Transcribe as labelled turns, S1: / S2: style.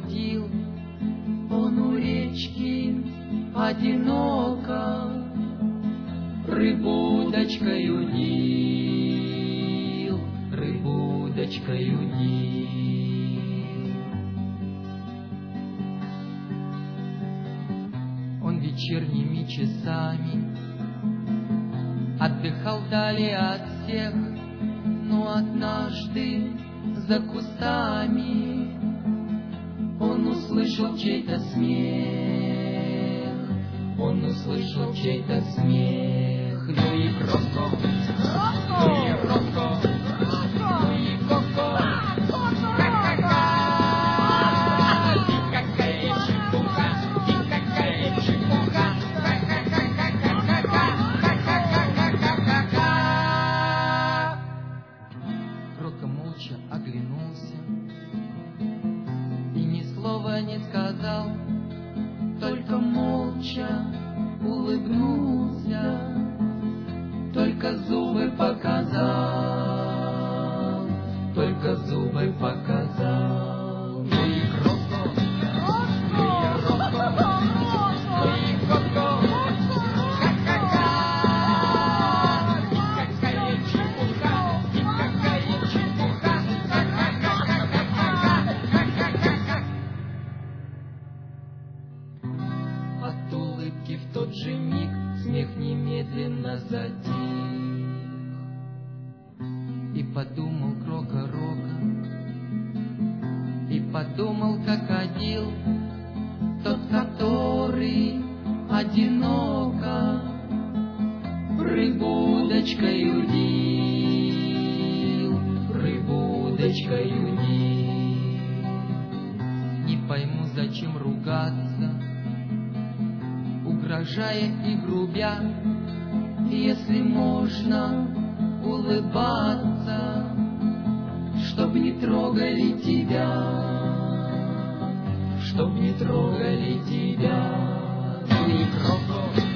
S1: ходил он у речки одиноко, рыбу удочкой удил, рыбу удочкой удил. Он вечерними часами отдыхал вдали от всех, но однажды за кустами он услышал чей-то смех, он услышал чей-то смех. Ну и крокко, ну и рокко, ну и коко, ка-ка-ка, и какая чепуха, и какая чепуха, ка-ка-ка-ка-ка-ка-ка-ка-ка-ка-ка. Крокко молча оглянулся и ни слова не сказал, только молча улыбнулся, только зубы показал, только зубы показал. Ну и крокко, ну и рокко, ну и коко, ка-ка-ка, и какая чепуха, и какая чепуха, ка-ка-ка-ка-ка-ка-ка-ка-ка. От улыбки в тот же миг смех немедленно затих. И подумал Крокко Рокко, и подумал крокодил, тот, который одиноко рыбу удочкой удил, рыбу удочкой удил. Не пойму, зачем ругаться, угрожая и грубя, если можно улыбаться, чтоб не трогали тебя, чтоб не трогали тебя. Ну и Крокко,